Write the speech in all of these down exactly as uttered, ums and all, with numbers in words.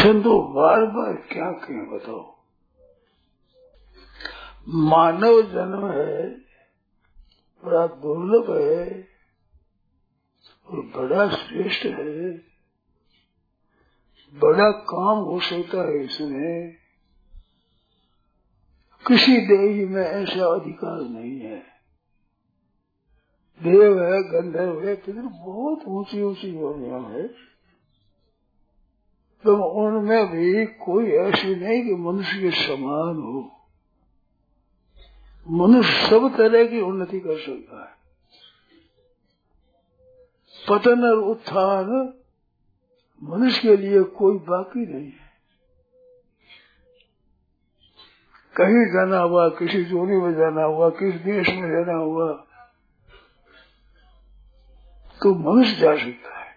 किंतु बार बार क्या कहें बताओ। मानव जन्म है, बड़ा दुर्लभ है और बड़ा श्रेष्ठ है। बड़ा काम हो सकता है इसमें, किसी देही में ऐसा अधिकार नहीं है। देव है, गंधर्व है, किधर बहुत ऊंची ऊंची योनियां है, तो उनमें भी कोई ऐसी नहीं कि मनुष्य के समान हो। मनुष्य सब तरह की उन्नति कर सकता है। पतन और उत्थान मनुष्य के लिए कोई बाकी नहीं है। कहीं जाना हुआ, किसी जोनी में जाना हुआ, किस देश में जाना हुआ, तो मनुष्य जा सकता है।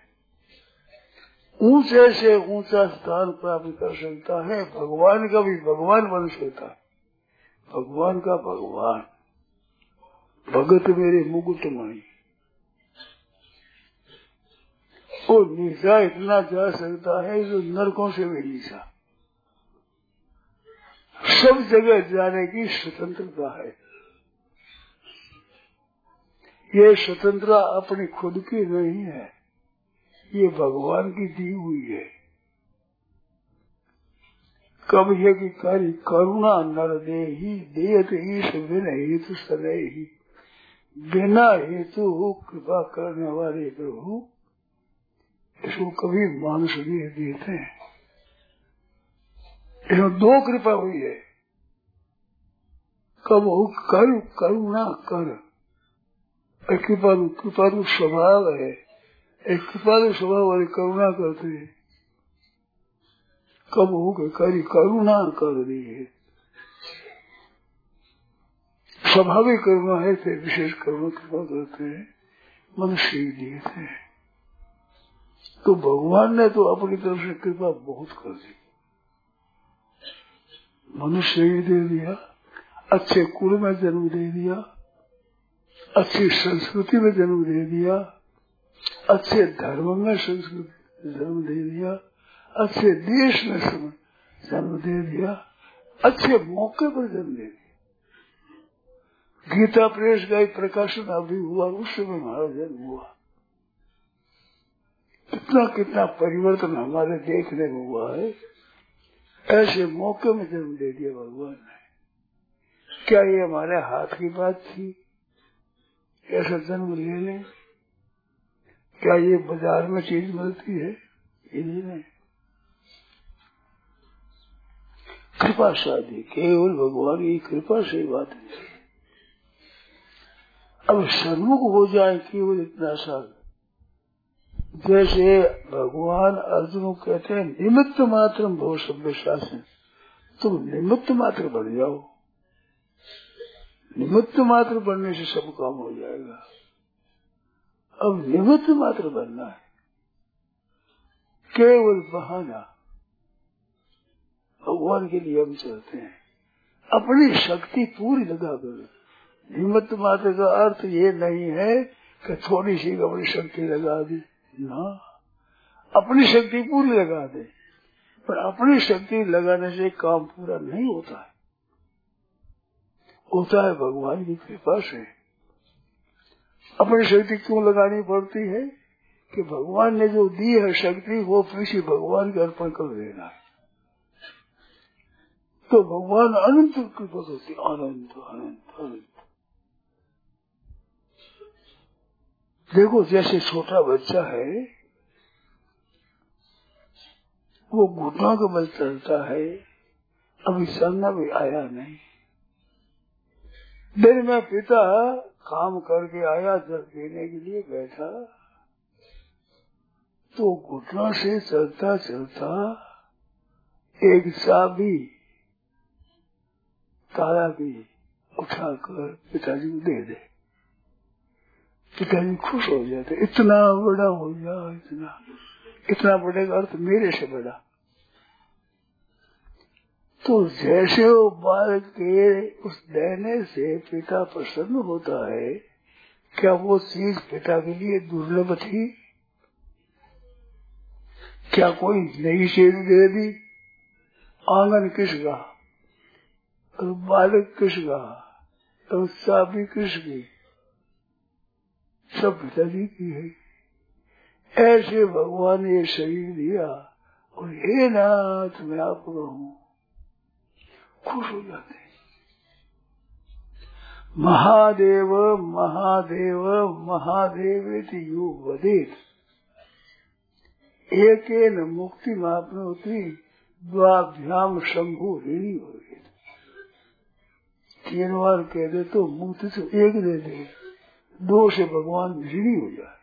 ऊंचे से ऊंचा स्थान प्राप्त कर सकता है। भगवान का भी भगवान बन सकता है। भगवान का भगवान, भगत मेरे मुकुटमणि। और नीचा इतना जा सकता है जो नरकों से भी नीचा। सब जगह जाने की स्वतंत्रता है। ये स्वतंत्रता अपनी खुद की नहीं है, ये भगवान की दी हुई है। कब है कि कार्य करुणा नर दे ही देत ईश बिन हेतु सदै ही। बिना हेतु कृपा करने वाले प्रभु इसको कभी मानुष देह देते हैं। इसमें दो कृपा हुई है। कब हो कर करुणा कर, एक कृपालु कृपालु स्वभाव है। एक कृपालु स्वभाव वाले करुणा करते हैं। कब हो गए करी करुणा कर दी है, स्वाभाविक करुणा है, फिर विशेष करुणा कृपा करते हैं, मनुष्य ही दिए थे। तो भगवान ने तो अपनी तरफ से कृपा बहुत कर दी। मनुष्य ही दे दिया, अच्छे कुल में जन्म दे दिया, अच्छी संस्कृति में जन्म दे दिया, अच्छे धर्म में संस्कृति जन्म दे दिया, अच्छे देश में जन्म दे दिया, अच्छे मौके पर जन्म दे दिया। गीता प्रेस का एक प्रकाशन अभी हुआ, उस समय हमारा जन्म हुआ। कितना कितना परिवर्तन हमारे देखने में हुआ है। ऐसे मौके में जन्म दे दिया भगवान ने। क्या ये हमारे हाथ की बात थी ऐसा जन्म ले लें? क्या ये बाजार में चीज मिलती है? ये नहीं। कृपा शादी केवल भगवान की कृपा से बात है। अब सन्मुख हो जाए केवल इतना सा, जैसे भगवान अर्जुन को कहते हैं निमित्त मात्र भव सभ्य शासन, तुम निमित्त मात्र बन जाओ। निमित्त मात्र बनने से सब काम हो जाएगा। अब निमित्त मात्र बनना है, केवल बहाना। भगवान के लिए हम चलते हैं अपनी शक्ति पूरी लगा कर। निमित्त मात्र का अर्थ ये नहीं है कि थोड़ी सी अपनी शक्ति लगा दी ना, अपनी शक्ति पूरी लगा दे। पर अपनी शक्ति लगाने से काम पूरा नहीं होता है, होता है भगवान की कृपा से। अपनी शक्ति क्यों लगानी पड़ती है कि भगवान ने जो दी है शक्ति वो पीछे भगवान के अर्पण कर देना है। तो भगवान अनंत कृपा करती, अनंत अनंत अनंत। देखो जैसे छोटा बच्चा है वो घुटनों के बल चलता है, अभी चलना भी आया नहीं। दिन में पिता काम करके आया, जल पीने के लिए बैठा तो घुटनों से चलता चलता एक चाबी ताला की उठाकर पिताजी को दे दे। पिताजी खुश हो जाते, इतना बड़ा हो गया, इतना इतना बड़े का अर्थ मेरे से बड़ा। तो जैसे वो बालक के उस देने से पिता प्रसन्न होता है, क्या वो चीज पिता के लिए दुर्लभ थी? क्या कोई नई चीज दे दी? आंगन किसका और बालक किसका और चाबी किसकी? सब पिताजी की है। ऐसे भगवान ने ये शरीर दिया और हे नाथ मैं आपका हूँ, खुश हो जाते हैं। महादेव महादेव महादेव यू वदेत एक न मुक्ति मापनोति द्वाभ्याम शंभु ऋणी हो गए। तीन बार कह दे तो मुक्ति तो एक दे दे, दो से भगवान ऋणी हो जाए।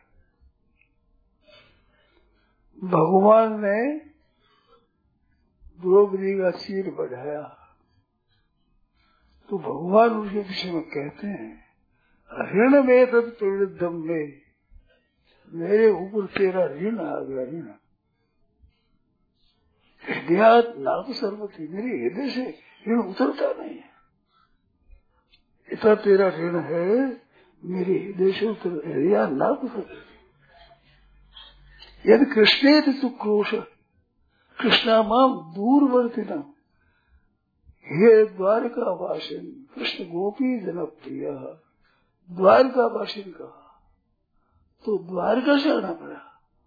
भगवान ने द्रौपदी का सिर बढ़ाया तो भगवान उसके विषय में कहते हैं ऋण में तत्प्रवृद्धम में, मेरे ऊपर तेरा ऋण आ गया। ऋण हृदयात नाग सर्वती, मेरे हृदय से ऋण उतरता नहीं है। इतना तेरा ऋण है मेरे हृदय से उतर हृदय नाग उतर। यदि कृष्णे तु क्रोश कृष्णा माम दूरवर्तिना, हे द्वारका वासिन, कृष्ण गोपी जनप्रिय द्वारका वासिन कहा तो द्वारका से आना पड़ा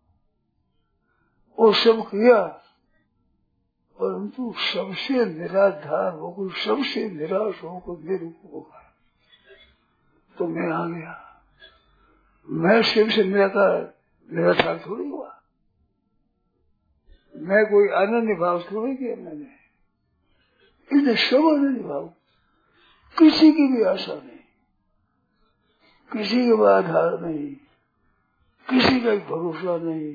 और सब किया, परंतु सबसे निराधार होकर सबसे निराश होकर निरूप होगा तो मैं आ गया। मैं शिव से निराकार निराधार थोड़ी हुआ, मैं कोई अनन्य भाव थोड़ी किया मैंने। इसने सब अनन्य भाव, किसी की भी आशा नहीं, किसी का आधार नहीं, किसी का भरोसा नहीं,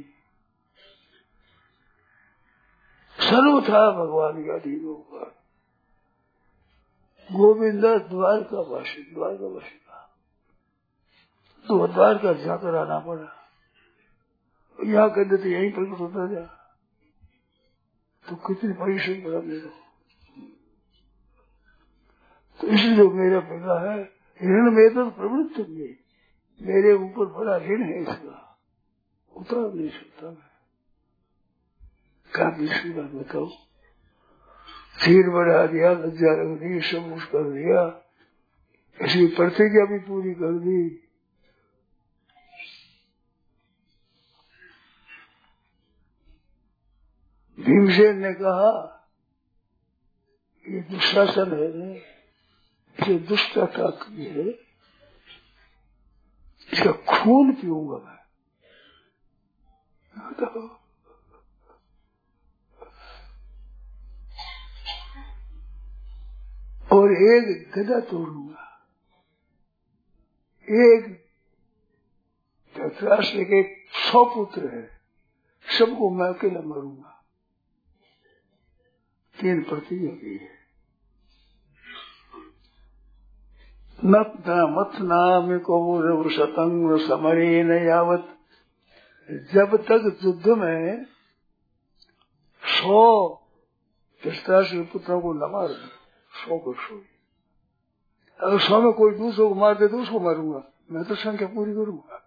सर्वथा भगवान का अधीन होगा। गोविंदा द्वारका वासी, द्वारका वासी का तो द्वारका जाकर आना पड़ा। यहाँ कहते थे यहीं प्रकट होता जा तो कितनी परिश्रम करा मेरे। तो इसलिए जो मेरा पिता है ऋण में तो प्रवृत्त में, मेरे ऊपर बड़ा ऋण है, इसका उतार नहीं सकता मैं। क्या दूसरी बात बताओ, सिर बढ़ा दिया, लज्जा रख दी, सब कुछ कर दिया, इसकी प्रतिज्ञा भी पूरी कर दी। भीमसेन ने कहा ये दुशासन है ने, ये दुष्टता की है, इसका खून पीऊंगा मैं। और एक गदा तोड़ूंगा, एक धृतराष्ट्र के सौ पुत्र है, सबको मैं अकेला मारूंगा। तीन प्रतिज्ञा की है। नत्ना मथना में कौरव शतंग समरे न यावत, जब तक युद्ध में सौ धृतराष्ट्र के पुत्रों को न मार दे, सौ को सौ, अगर सौ में कोई दूसरों को मार दे तो उसको मारूंगा, मैं तो संख्या पूरी करूंगा।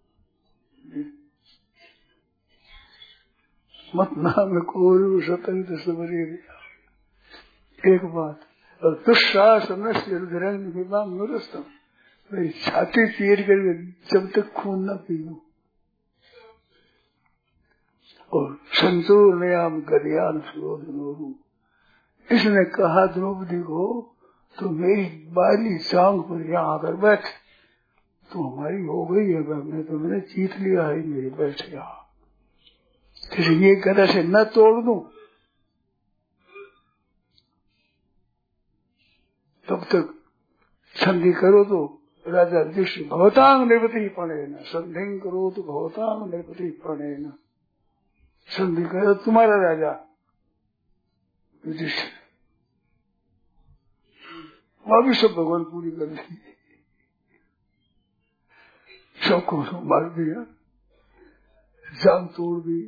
मत नाम कौरव शतंग समरे, एक बात। और दुशासन से रुद्रंग मेरी छाती चीर कर जब तक खून न पीऊं, और संतूर नयाम गलियान सुरोधनोरू, इसने कहा द्रौपदी को तो मेरी बाली चांग पर यहाँ आकर बैठ, तो हमारी हो गई है, मैं तो मैंने जीत लिया है, मेरी बैठ यहाँ। फिर ये गदा से न तोड़ दूं तब तक संधि करो तो राजा युधिष्ठिर भवतांग निवृत्ति पड़े न, संधि करो तो भवतांग निवृत्ति पड़े न, संधि करो तुम्हारा राजा युधिष्ठिर, वह भी सब भगवान पूरी कर दी, सबको मार दिया, जान तोड़ दी।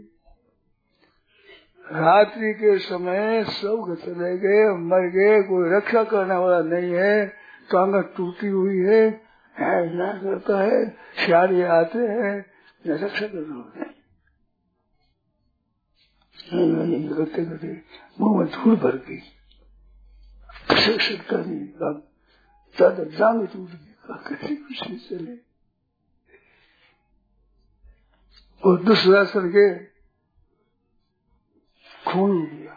रात्रि के समय सब चले गए, मर गए, कोई रक्षा करने वाला नहीं है, टांगा टूटी हुई है, ऐसा करता है, सियारे आते हैं, रक्षा करना होता है। करते करते मुंह में धूल भर गई, सकता नहीं, ज्यादा जांग टूट गई, कुछ नहीं चले। और दुशासन के खून दिया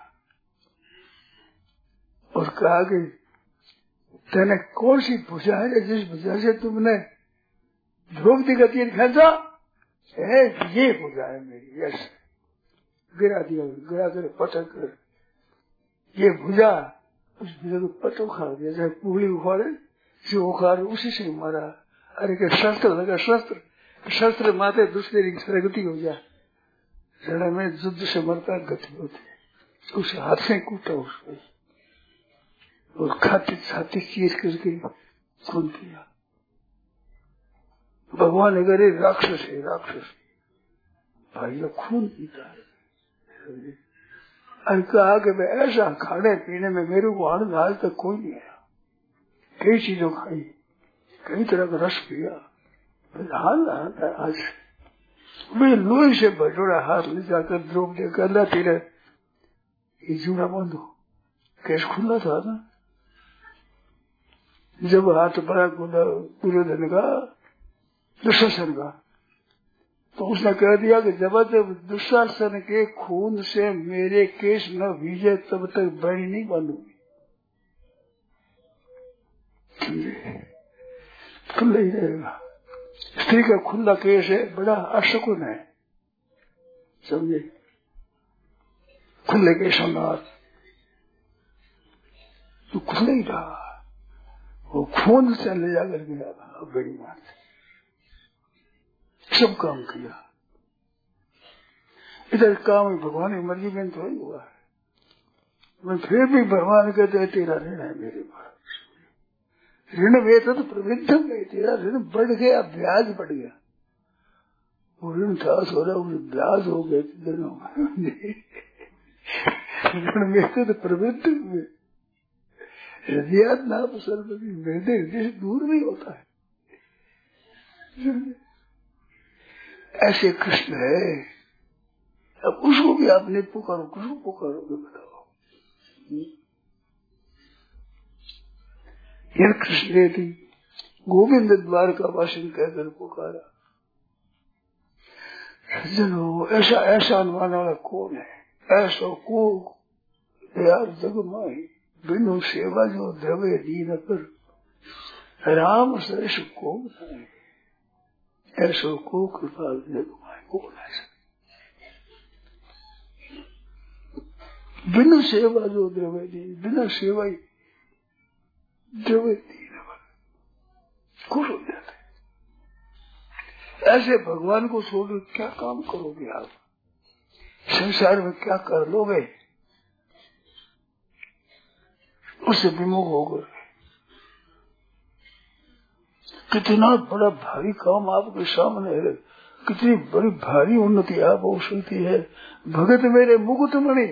और कहा कि तेने कौन सी भुजा है जिस भुजा से तुमने द्रौपदी का तीर खेचा है? ये भुजा है मेरी। यश गिरा दिया, गिरा कर पटक कर ये भुजा, उस भुजा को पट उखाड़ दिया, जैसे पूरी उखाड़े जो उखाड़ उसी से मारा। अरे के शस्त्र लगा, शस्त्र शस्त्र माते दूसरे की प्रगति हो जाए, रण में युद्ध से मरता गति होती है। उस हाथ से कूटा उसको और खाती छाती चीर करके खून पिया। भगवान ने करे राक्षस है, राक्षस भाई लोग खून पीता है। और कहा कि मैं ऐसा खाने पीने में मेरे को आनंद आज तक कोई नहीं आया। कई चीजों खाई, कई तरह का रस पिया, हाल आज मैं लोही से बटोरा हाथ ले जाकर द्रौपदी करना तेरा ये जूड़ा बंद हो। केस खुला था ना, जब हाथ बड़ा खुला दुर्योधन का, दुशासन का, तो उसने कह दिया कि जब तक दुशासन के खून से मेरे केस न भीजे तब तक बड़ी नहीं बांधूंगी। खुला ही रहेगा। स्त्री का खुला केस है, बड़ा अशकुन है, समझे? खुले केस होना तो खुले ही रहा, वो खून से ले जाकर गया बड़ी बात, सब काम किया। इधर काम भगवान की मर्जी में तो ही हुआ है, मैं फिर भी भगवान कहते हैं तेरा ऋण है मेरे पास। ऋण वेत तो प्रवृद्धि में तेरा ऋण बढ़ गया, ब्याज बढ़ गया। वो ऋण था हो रहा, वो ब्याज हो गए ऋण वेत तो प्रवृद्धि में हृदय नाप सर्वती मेरे हृदय से दूर नहीं होता है। ऐसे कृष्ण है, अब उसको भी आप नहीं पुकारो, किसको पुकारोगे बताओ? यह कृष्ण थी गोविंद द्वार का वासन कहकर पुकारा। सज्जनों, ऐसा ऐसा अनुमान वाला कौन है? ऐसा को यार जग माही बिनु सेवा जो द्रव्य दीन पर राम सरेश को बताए। ऐसा को कृपा जग माही कौन है? बिनु सेवा जो द्रव्य दीन, बिना सेवा ही द्रव्य दीन खुश हो जाते। ऐसे भगवान को छोड़ क्या काम करोगे आप? संसार में क्या कर लोगे? उससे विमुख होकर कितना बड़ा भारी काम आपके सामने है, कितनी बड़ी भारी उन्नति आप हो सकती है। भगत मेरे मुकुट मणि,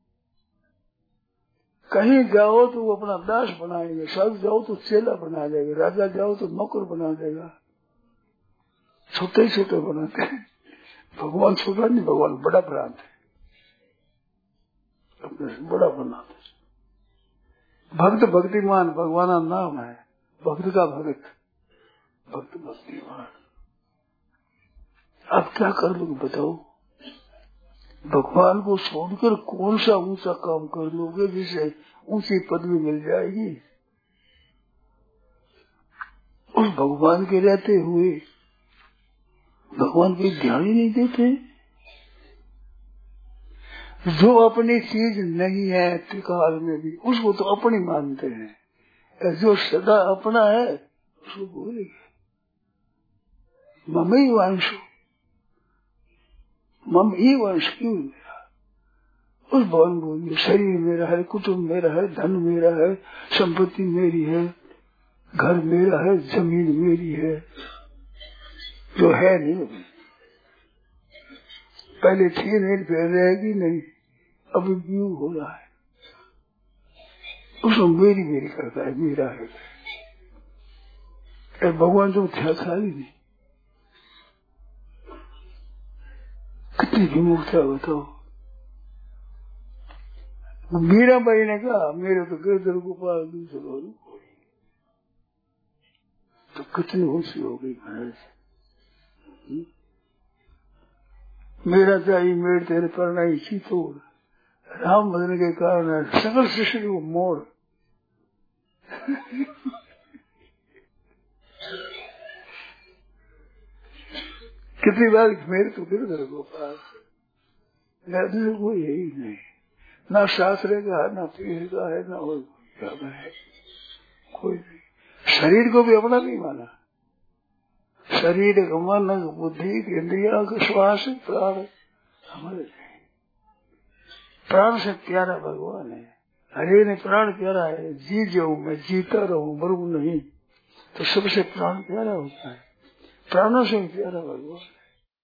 कहीं जाओ तो वो अपना दास बनाएंगे, साधु जाओ तो चेला बना देगा, राजा जाओ तो नौकर बना देगा, छोटे छोटे बनाते हैं। भगवान छोटा नहीं, भगवान बड़ा बनाते, बड़ा बनाते। भक्त भक्तिमान भगवान का नाम है, भक्त का भक्त, भक्त भक्तिमान। आप क्या कर लोगे बताओ? भगवान को छोड़कर कौन सा ऊंचा काम कर लोगे जिसे ऊंची पदवी मिल जाएगी? उस भगवान के रहते हुए भगवान पे ध्यान ही नहीं देते। जो अपनी चीज नहीं है त्रिकाल में भी उसको तो अपनी मानते हैं, जो सदा अपना है उसको बोलेंगे मम ही वंश, मम ही वंश क्यों मेरा? उस भवन बोलिए शरीर मेरा है, कुटुंब मेरा है, धन मेरा है, संपत्ति मेरी है, घर मेरा है, जमीन मेरी है, जो है नहीं पहले थी नहीं, फिर रहेगी नहीं, अभी व्यू हो रहा है, उसको मेरी मेरी करता है, मेरा है। भगवान तो ध्यान खाली नहीं, कितनी विमुखता बताओ। मीराबाई ने कहा मेरे तो गिरधर गोपाल दूसरा रूप हो, तो कितनी खुशी हो गई महाराज। मेरा चाहिए मेरे तेरे परनाई चितौड़, राम भजन के कारण सकल सृष्टि को मोड़। कितनी बार मेरे तो गिरधर गोपाल, मेरे कोई है ही नहीं, ना शास्त्र का ना पीर का है ना और है कोई नहीं। शरीर को भी अपना नहीं माना, शरीर मन बुद्धि इंद्रिया श्वास प्राण हमारे प्राण से प्यारा भगवान है। हरे ने प्राण प्यारा है, जी जाऊं मैं जीता रहूं मरूं नहीं, तो सबसे प्राण प्यारा होता है, प्राणों से प्यारा भगवान है।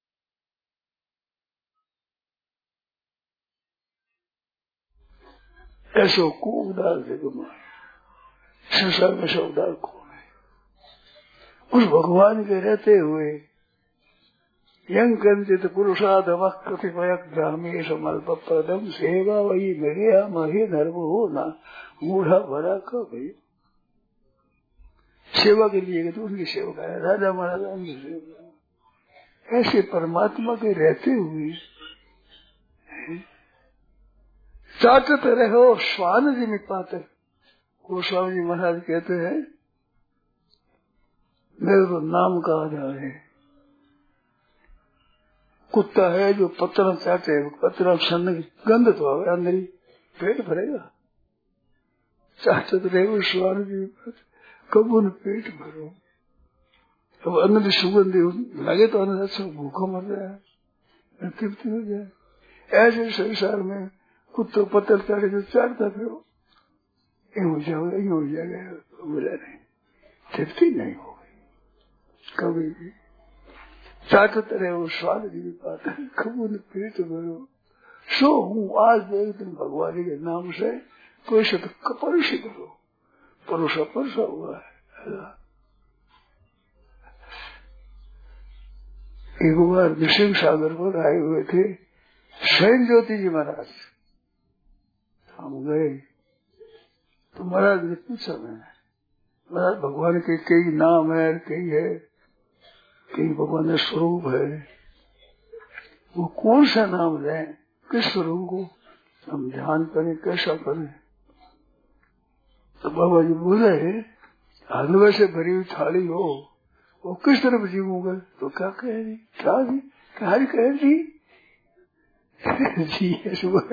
ऐसो को उदार जगमा संसार में सब उदार कौन है? उस भगवान के रहते हुए यंग कंचित पुरुषाधम कतिपय ग्रामी समल्पदम सेवा वही मेरे मही धर्म हो ना मूढ़ा भरा का भाई सेवा के लिए तो उनकी सेवा कर राजा महाराजा उनकी सेवा। ऐसे परमात्मा के रहते हुए चाटत रहो श्वान जी में पाकर। गोस्वामी जी महाराज कहते हैं मेरे को नाम कहा जाए, कुत्ता है जो पत्थर चाटे, पत्थर सन गंध तो आवे अंदर ही पेट भरेगा, चाटत रहो श्वान जी कब उन पेट भरो। अब अंदर सुगंध लगे तो अंदर अच्छा भूखा मर जाए, तृप्ति हो जाए। ऐसे संसार में कुत्तो पत्थर चाटे जो चाटता फिर ये हो जाएगा ये हो जाएगा, बोला नहीं, तृप्ति नहीं हो गई कभी भी। चाटत रहे वो स्वाद जी भी पाता है कब उन पेट भरो। सो हूँ आज एक दिन भगवान के नाम से कोई से तो कपरुष करो, परुषा परुषा हुआ है। एक बार विषम सागर पर आए हुए थे स्वयं ज्योति जी महाराज, हम गए तो महाराज ने पूछा, मैंने महाराज भगवान के कई नाम है, कई है, कई भगवान का स्वरूप है, वो कौन सा नाम लें, किस स्वरूप को हम ध्यान करें, कैसा करें। तो बाबा जी बोले हलवे से भरी हुई थाली हो वो किस तरफ जीवोगे, तो क्या कह रही, क्या जी क्या कह रही जी है सुबह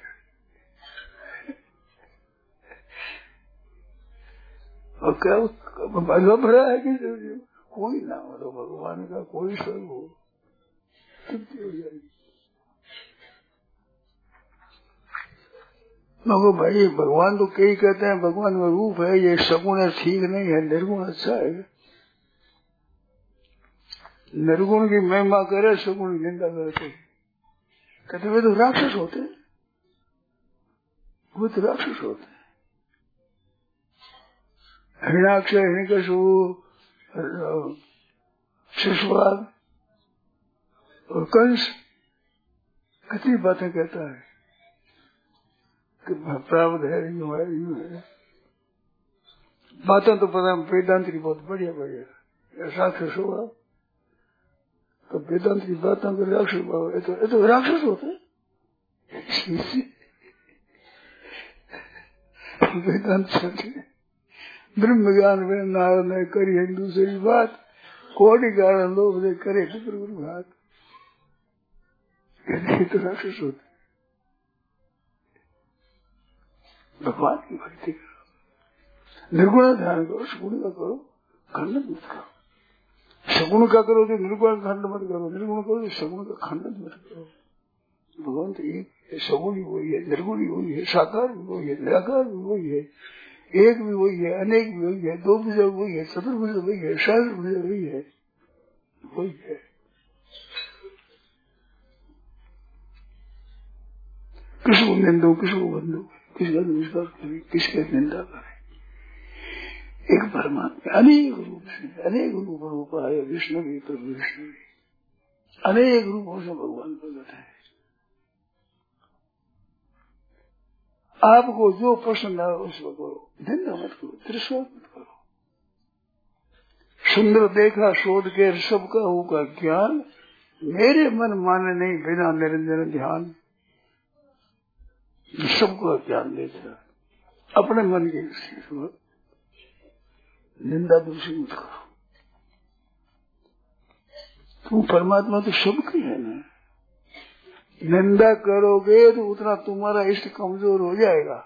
और क्या हलवा भरा है कि कोई ना हो तो भगवान का कोई स्वरूप हो तृप्ति हो जाएगी। मगर भाई भगवान तो कई कहते हैं भगवान का रूप है, ये सगुण है ठीक नहीं है, निर्गुण अच्छा है। निर्गुण की महिमा करे सगुण की निंदा करते कहते वे तो राक्षस होते, वो तो राक्षस होते। हिरणाक्ष हिरण्यकशु शिशुपाल और कंस कितनी बातें कहता है कि प्रावध है यूं है यूं है। बातें तो पता वेदांत की बहुत बढ़िया बढ़िया राक्षस होगा तो वेदांत की बातों को राक्षस भाव है, तो ये तो राक्षस होते वेदांत चलते ब्रह्म ज्ञान में नारद ने करी एक दूसरी बात, कोटि कारण लोग ने करे गुरु घात, ये तो राक्षस होते। भगवान की भक्ति करो, निर्गुण ध्यान करो, सगुण का करो, खंडन मत करो। सगुण का करो तो निर्गुण का खंड मत करो, निर्गुण करो तो सगुण का खंडन मत करो। भगवान तो एक है, सगुण भी वही है, निर्गुण भी वही है, साकार भी वही है, निराकार भी वही है, एक भी वही है, अनेक भी वही है, दो भुजा वही है, चतुर्भुज वही है, सहस्र भुजा वही है, वही है। किसको निंदो, किसको बंदो, किसका नमस्कार करे, किसका निंदा करे, एक परमात्मा अनेक रूप से, अनेक रूप रूप है विष्णु भी प्रभु विष्णु भी अनेक रूपों से भगवान प्रकट है। आपको जो पसंद आए उसको करो, निंदा मत करो, तिरस्कार मत करो। सुंदर देखा शोध के सबका होगा ज्ञान, मेरे मन माने नहीं बिना निरंजन ध्यान। सबको ज्ञान देता है, अपने मन के निंदा दूसरी मत करो। तुम परमात्मा तो सबके है ना, निंदा करोगे तो उतना तुम्हारा इष्ट कमजोर हो जाएगा।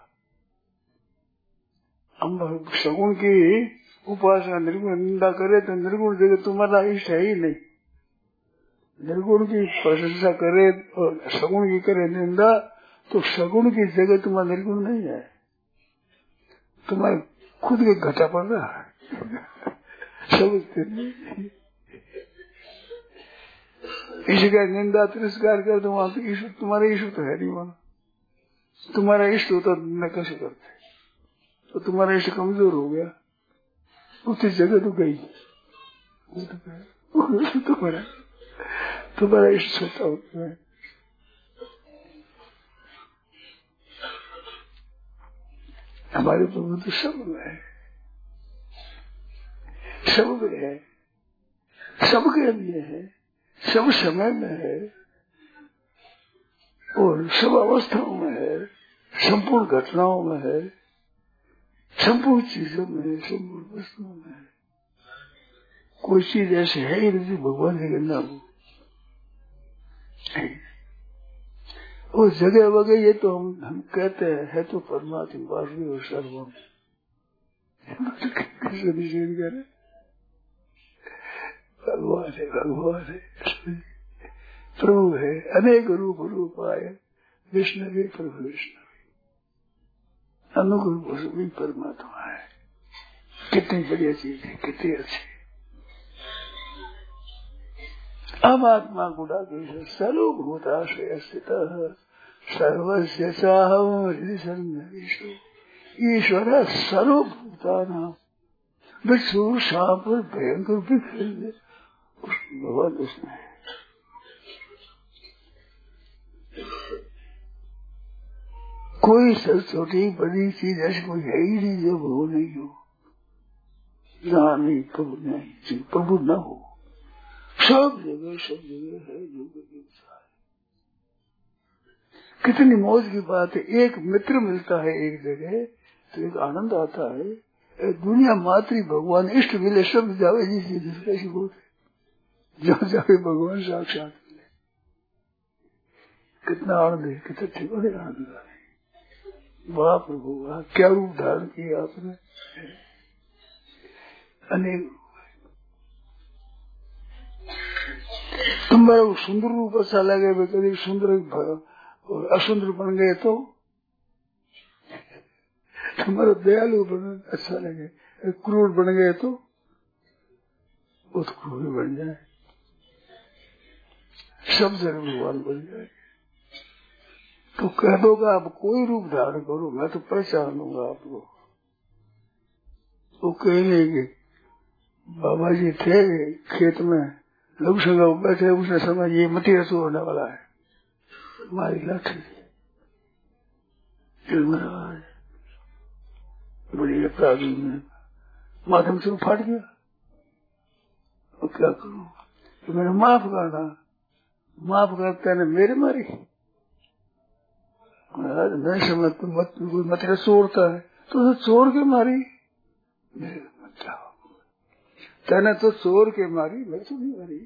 हम सगुण की उपासना निर्गुण निंदा करे तो निर्गुण जगह तुम्हारा इष्ट है ही नहीं। निर्गुण की प्रशंसा करे और सगुण की करे निंदा तो सगुण की जगह तुम्हारा निर्गुण नहीं है, तुम्हारे खुद के घटा पड़ रहा है। समझते नहीं, इसी का निंदा तिरस्कार कर तो वहां ईश्वर तुम्हारा ईश्वर तो है नहीं, वहां तुम्हारा इष्ट होता निंदा कैसे करते, तो तुम्हारा इष्ट कमजोर हो गया, उसी जगह तो गई, तुम्हारा तुम्हारा इष्ट छोटा होता है। हमारे प्रभु तो सब में है, सब में है, सबके लिए है, सब समय में है और सब अवस्थाओं में है, संपूर्ण घटनाओं में है, संपूर्ण चीजों में है, संपूर्ण वस्तुओं में है। कोई चीज ऐसे है ही नहीं भगवान के नाम वो जगह वगैरह ये तो हम हम कहते हैं है तो परमात्मा वासुदेव और सर्वम भगवान है, भगवान है, प्रभु है, अनेक रूप रूप आए, विष्णु प्रभु विष्णु अनुग्रह भी परमात्मा है। कितनी बढ़िया चीज है, कितनी अच्छी। अब आत्मा गुणाकेश सर्वभूताश्रय स्थित सर्वस्य चाहं हृदि सन्निविष्टो ईश्वर सर्वभूतानां विष्णु शाप भयंकर विफल भगवान उसमें है। कोई सब छोटी बड़ी चीज ऐसी कोई है ही नहीं जो वो नहीं हो, ना नहीं प्रभु नहीं प्रभु न हो, सब जगह सब जगह है जो है। कितनी मौज की बात है, एक मित्र मिलता है एक जगह तो एक आनंद आता है। दुनिया मातृ भगवान इष्ट मिले सब जावे जी चीज कैसी बात है, जहाँ जावे भगवान साक्षात मिले, कितना आनंद है, कितना ठीक बड़े आनंद है। वाह प्रभु वाह, क्या रूप धारण किया आपने, अनेक तुम्हारा सुंदर रूप अच्छा लगे, कभी सुंदर और असुंदर बन गए तो तुम्हारा दयालु बन अच्छा लगे, क्रूर बन गए तो वो तो क्रूर बन जाए, सब जगह भगवान बन जाए। तो कह दोगा आप कोई रूप धारण करो, मैं तो पहचान लूंगा आपको। वो कहेंगे कि बाबा जी थे खेत में लोग संग बैठे, उसने समझ ये मतीरा चोर होने वाला है, हमारी लाठी बड़ी अपराधी में माध्यम से फाट गया, और क्या करूं, तो मैंने माफ करना, माफ करता है मेरे मारी, मैं समझ मत कोई मतीरा चोरता है तो चोर के मारी, मेरे मत जाओ, तेने तो चोर के मारी, मैं तो नहीं मारी,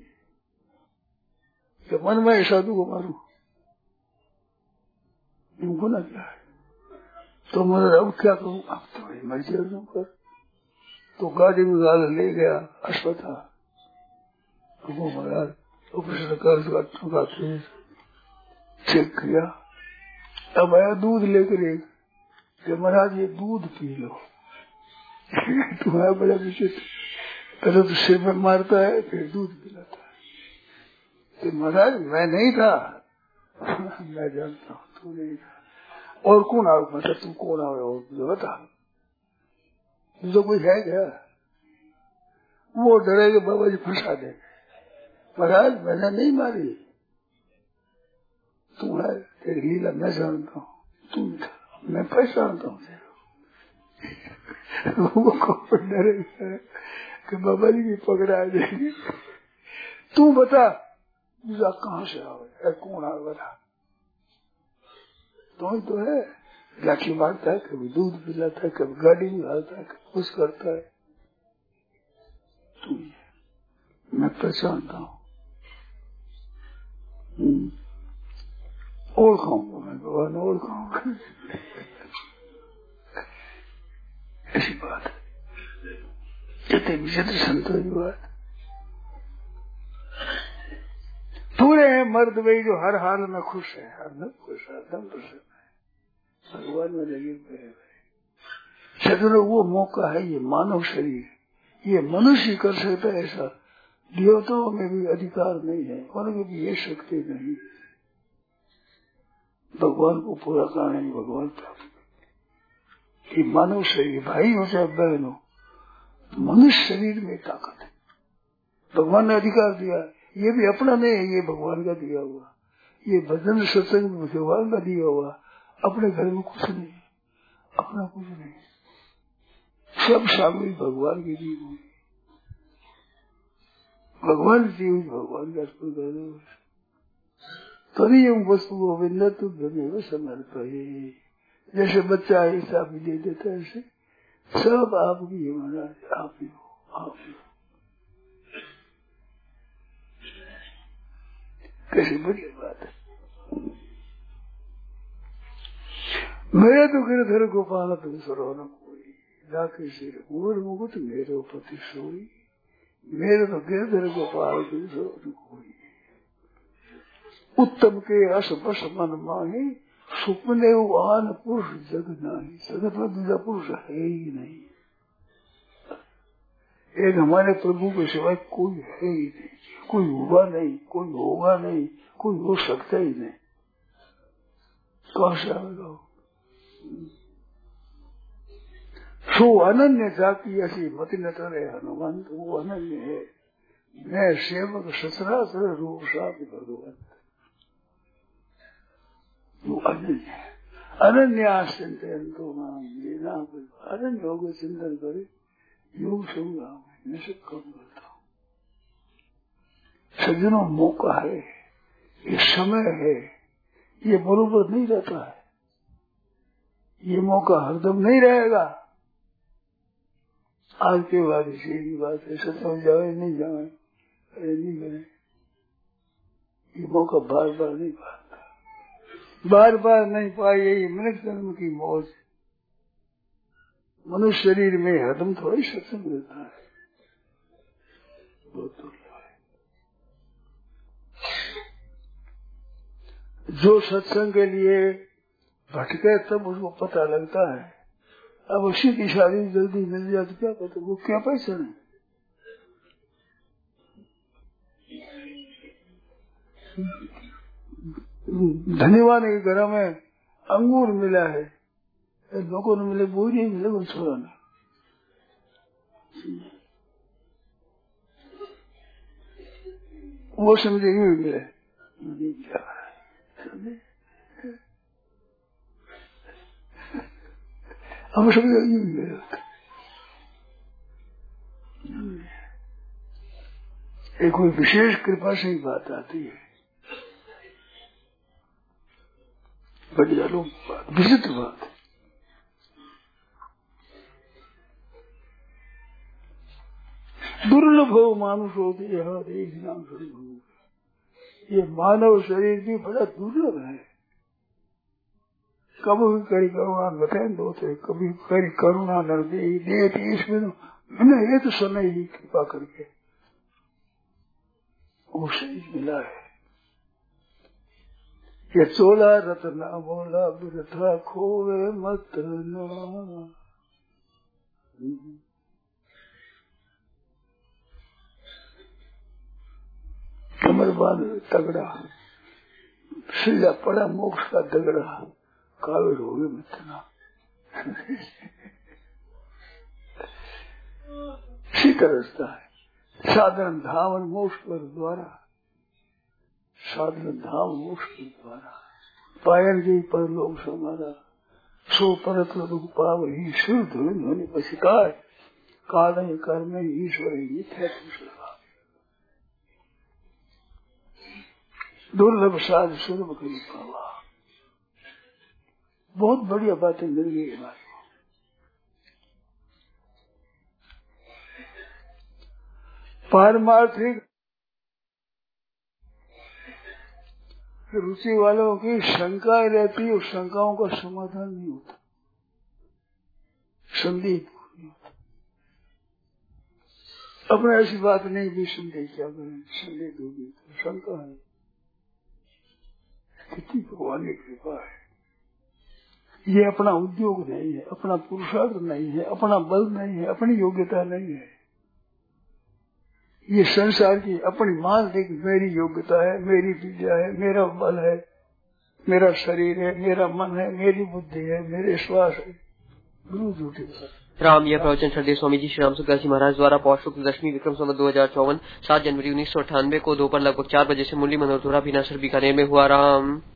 तो मन में साधु को मारू, गुना क्या है, तो मैं अब क्या कहूँ, अब तो मर्जी कर। तो गाड़ी में गाल ले गया अस्पताल, वो महाराज ऑपरेशन कर चेक किया, अब आया दूध लेकर एक, कि महाराज ये दूध पी लो। तुम्हारा बड़ा विचित्र, पहले तो सिर में मारता है फिर दूध पिलाता है। तो महाराज मैं नहीं था, मैं जानता हूँ तू नहीं था, और कौन आओ, मतलब तुम कौन आओ और मुझे बता, जो कोई है क्या, वो डरेगा बाबा जी फंसा दे, महाराज मैंने नहीं मारी, तुम है तेरी लीला मैं जानता हूँ, तुम था। मैं पहचानता हूँ तेरे वो कौन डरेगा कि बाबा जी की पकड़ा जाएगी। तू बता दूसरा कहाँ से आवे, कौन आ बता। तो ही तो है, लाठी मारता है, कभी दूध पिलाता है, कभी गाड़ी में डालता है, कभी कुछ करता है। तू मैं पहचानता हूँ, और खाऊंगा मैं भगवान, और खाऊंगा। ऐसी बात है, जितने विचित्र संतों की बात। पूरे हैं मर्द वही जो हर हाल में खुश है, हर दम खुश है, हर दम प्रसन्न है, भगवान में लगे हुए हैं। सदन वो मौका है, ये मानव शरीर, ये मनुष्य कर सकता है ऐसा, देवताओं में भी अधिकार नहीं है, उनमें भी ये शक्ति नहीं। भगवान को पूरा करने में भगवान प्राप्त। ये मानव शरीर, भाई हो चाहे बहन हो, मनुष्य शरीर में ताकत है, भगवान ने अधिकार दिया। ये भी अपना नहीं है, ये भगवान का दिया हुआ। ये भजन सत्संग भगवान का दिया हुआ, अपने घर में कुछ नहीं, अपना कुछ नहीं, सब शामिल भगवान की दी हुई, भगवान दी हुई, भगवान का अर्पण कर दो। तभी हम वस्तु गोविंद तू धन्य समर्पये। जैसे बच्चा हिसाब भी दे देता है, ऐसे सब आपकी महाराज, आप ही हो, आप ही हो। कैसी बढ़िया बात है। मेरे तो गिरधर गोपाल तुम सरो न कोई, लाके सिर मोर मुकुट मेरे पति सोई। मेरे तो गिरधर गोपाल तुम सरो न कोई, उत्तम के रस बस मन माही, सुपने आन पुरुष जग नाही। जगत में दूसरा पुरुष है ही नहीं, एक हमारे प्रभु के सिवाय कोई है ही नहीं, कोई हुआ नहीं, कोई होगा नहीं, कोई हो सकता ही नहीं। कहाँ से आएगा? सो अनन्य जाति ऐसी मति न करे हनुमंत, वो अनन्य है। मैं सेवक सचराचर रूप साथ भगवंत, वो अनन्य है। अनन्या चिंतन तो नाम लेना, अनन्य हो गए चिंतन करे, योग संग्राम मैं सब कम करता हूँ। सज्जनों मौका है, ये समय है, ये बरोबर नहीं रहता है, ये मौका हरदम नहीं रहेगा। आज के बाद इसी बात है, सत्संग जाए नहीं जाए, अरे नहीं करें, ये मौका बार बार नहीं पाता, बार बार नहीं पाए। यही मनुष्य जन्म की मौज, मनुष्य शरीर में हरदम थोड़ा ही सत्संग मिलता है, बहुत दुर्लभ है। जो सत्संग के लिए भटके तब उसको पता लगता है। अब उसी की शादी जल्दी मिल जाए तो क्या कहते, वो क्या पैसा नहीं। धन्यवाद के घर में अंगूर मिला है, लोगों ने मिले वो नहीं मिले, वो छोड़ा ना। वो समझे यूं मिले, क्या हम समझे यूं मिले। एक कोई विशेष कृपा से ही बात आती है, बड़ी अलग बात, विचित्र बात। दुर्लभ हो मानुष होती है, देखना ये मानव शरीर भी बड़ा दुर्लभ है। कभी करी करुणा बताए दो थे, कभी करी करुणा न दे दे, इसमें मैंने ये तो समय ही कृपा करके वो शरीर मिला है। ये चोला रत्ना बोला वृथा खोवे मत ना, कमर बांध तगड़ा, सीधा पड़ा मोक्ष का दगड़ा, काविड़ हो गए मत ना। सीधा रास्ता है, साधन धाम मोक्ष पर द्वारा, साधन धाम मोक्ष पर द्वारा, पायल गई पर लोग समारा, सो परत दुख पाव ही शुद्ध धोनी पशिकार काल कर्म ईश्वर मिथ्या दुर्लभ साध सुलभ करी पावा। बहुत बढ़िया बातें मिल गई हमारे को। पारमार्थिक रुचि वालों की शंकाएं रहती है, उस शंकाओं का समाधान नहीं होता, संदेह नहीं होता। अपने ऐसी बात नहीं भी संदेह क्या करें, संदेह होगी तो शंका है। कितनी भगवान की कृपा है। ये अपना उद्योग नहीं है, अपना पुरुषार्थ नहीं है, अपना बल नहीं है, अपनी योग्यता नहीं है। ये संसार की अपनी मान देख मेरी योग्यता है, मेरी विद्या है, मेरा बल है, मेरा शरीर है, मेरा मन है, मेरी बुद्धि है, मेरे श्वास है। गुरु झूठी बात। राम यह प्रवचन श्रद्धेय स्वामी जी श्री राम सुखदास जी महाराज द्वारा पौष शुक्ल दशमी विक्रम संवत दो हजार चौवन सात जनवरी उन्नीस सौ अट्ठानवे को दोपहर लगभग चार बजे से मुरली मनोहर धोरा बीनासर बीकानेर में हुआ। राम।